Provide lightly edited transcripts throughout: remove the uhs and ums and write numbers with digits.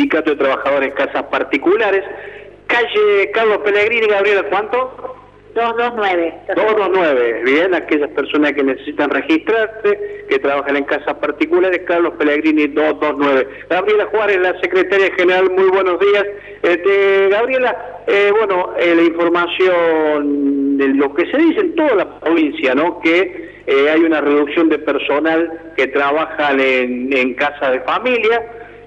Sindicato de Trabajadores Casas Particulares, calle Carlos Pellegrini. Gabriela, ¿cuánto? 229. 229, bien, aquellas personas que necesitan registrarse, que trabajan en casas particulares, Carlos Pellegrini 229. Gabriela Juárez, la secretaria general, muy buenos días. Gabriela, la información de lo que se dice en toda la provincia, ¿no? Que hay una reducción de personal que trabajan en casa de familia,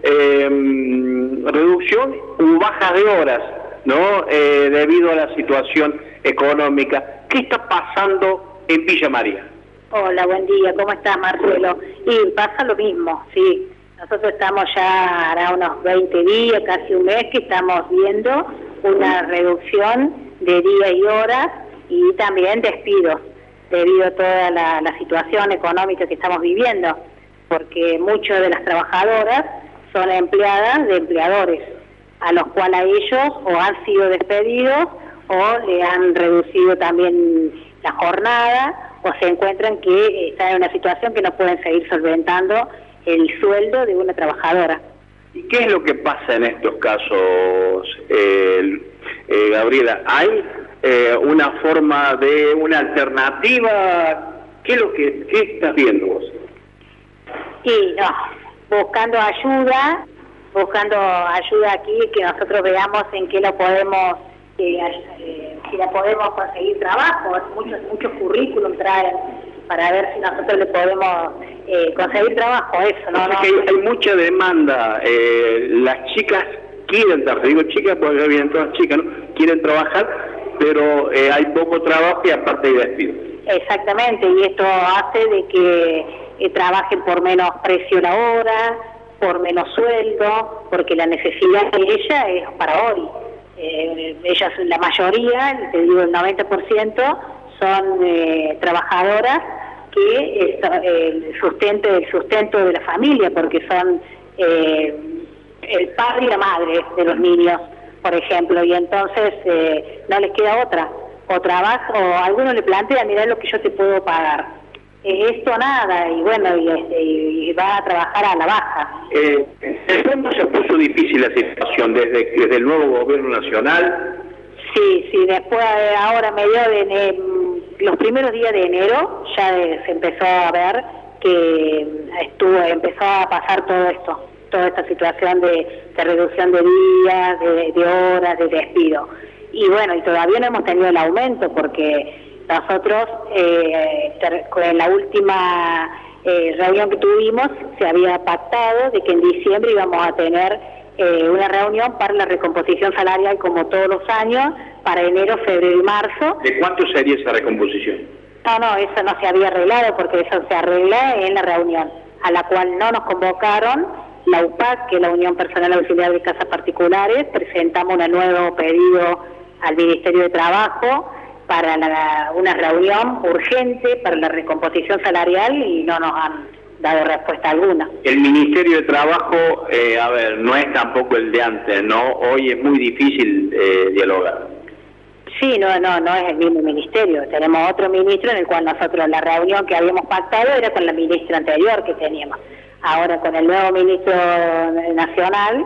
reducción u baja de horas, ¿no? Debido a la situación económica. ¿Qué está pasando en Villa María? Hola, buen día, ¿cómo estás, Marcelo? Y pasa lo mismo, sí. Nosotros estamos ya hará unos 20 días, casi un mes, que estamos viendo una reducción de días y horas y también despidos, debido a toda la situación económica que estamos viviendo, porque muchas de las trabajadoras son empleadas de empleadores, a los cuales a ellos o han sido despedidos o le han reducido también la jornada, o se encuentran que están en una situación que no pueden seguir solventando el sueldo de una trabajadora. ¿Y qué es lo que pasa en estos casos, Gabriela? ¿Hay una forma de una alternativa? ¿Qué estás viendo vos? Y no, buscando ayuda aquí, que nosotros veamos en qué lo podemos, si la podemos conseguir trabajo. Muchos currículum traen para ver si nosotros le podemos conseguir trabajo, eso, ¿no? Que hay mucha demanda, las chicas quieren trabajar, digo chicas porque ya vienen todas chicas, ¿no? Quieren trabajar, pero hay poco trabajo y aparte hay despido. Exactamente, y esto hace de que trabajen por menos precio la hora, por menos sueldo, porque la necesidad de ella es para hoy. Ellas, la mayoría, te digo el 90%, son trabajadoras que el sustento de la familia, porque son el padre y la madre de los niños, por ejemplo, y entonces no les queda otra, o trabajo, o alguno le plantea, mirá lo que yo te puedo pagar. Esto nada, y bueno, y va a trabajar a la baja. ¿Cómo se puso difícil la situación desde el nuevo gobierno nacional? Sí, después, ahora los primeros días de enero ya se empezó a ver que empezó a pasar todo esto, toda esta situación de reducción de días, de horas, de despido. Y bueno, y todavía no hemos tenido el aumento porque nosotros, en la última reunión que tuvimos, se había pactado de que en diciembre íbamos a tener una reunión para la recomposición salarial, como todos los años, para enero, febrero y marzo. ¿De cuánto sería esa recomposición? No, eso no se había arreglado, porque eso se arregla en la reunión, a la cual no nos convocaron. La UPAC, que es la Unión Personal Auxiliar de Casas Particulares, presentamos un nuevo pedido al Ministerio de Trabajo para una reunión urgente para la recomposición salarial y no nos han dado respuesta alguna. El Ministerio de Trabajo, no es tampoco el de antes, ¿no? Hoy es muy difícil dialogar. Sí, no es el mismo ministerio. Tenemos otro ministro en el cual nosotros la reunión que habíamos pactado era con la ministra anterior que teníamos. Ahora con el nuevo ministro nacional,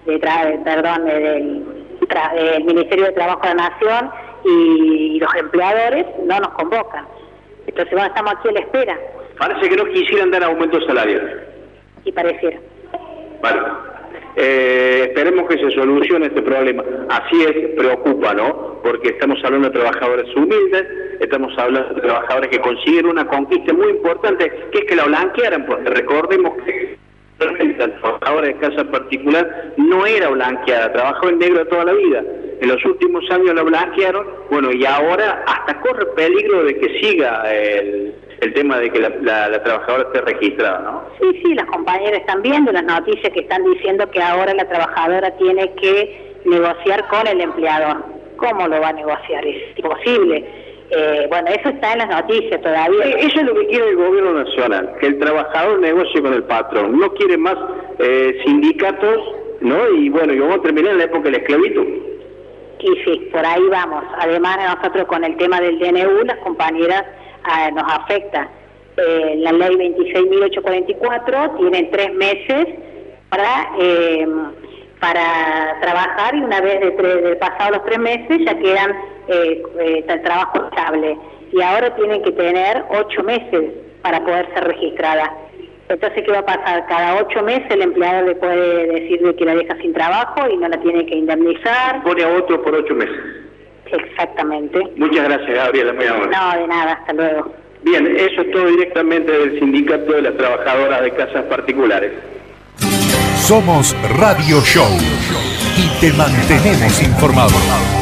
del Ministerio de Trabajo de la Nación y los empleadores no nos convocan. Entonces bueno, estamos aquí a la espera. Parece que no quisieran dar aumento salarial. Sí, pareciera. Vale. Esperemos que se solucione este problema. Así es, preocupa, ¿no? Porque estamos hablando de trabajadores humildes, estamos hablando de trabajadores que consiguen una conquista muy importante, que es que la blanquearan, porque recordemos que la trabajadora de casa particular no era blanqueada, trabajó en negro toda la vida. En los últimos años la blanquearon, bueno, y ahora hasta corre peligro de que siga el tema de que la trabajadora esté registrada, ¿no? Sí, las compañeras están viendo las noticias que están diciendo que ahora la trabajadora tiene que negociar con el empleador. ¿Cómo lo va a negociar? Es imposible. Bueno, eso está en las noticias todavía. Eso es lo que quiere el gobierno nacional, que el trabajador negocie con el patrón. No quiere más sindicatos, ¿no? Y bueno, y vamos a terminar en la época de la esclavitud. Y sí, por ahí vamos. Además, nosotros con el tema del DNU, las compañeras nos afecta. La ley 26.844 tiene 3 meses para para trabajar, y una vez de pasados los 3 meses ya quedan el trabajo estable, y ahora tienen que tener 8 meses para poder ser registrada. Entonces, ¿qué va a pasar? Cada 8 meses el empleador le puede decir de que la deja sin trabajo y no la tiene que indemnizar. Pone a otro por 8 meses. Exactamente. Muchas gracias, Gabriela, muy amable. No, de nada, hasta luego. Bien, eso es todo directamente del Sindicato de las Trabajadoras de Casas Particulares. Somos Radio Show y te mantenemos informado.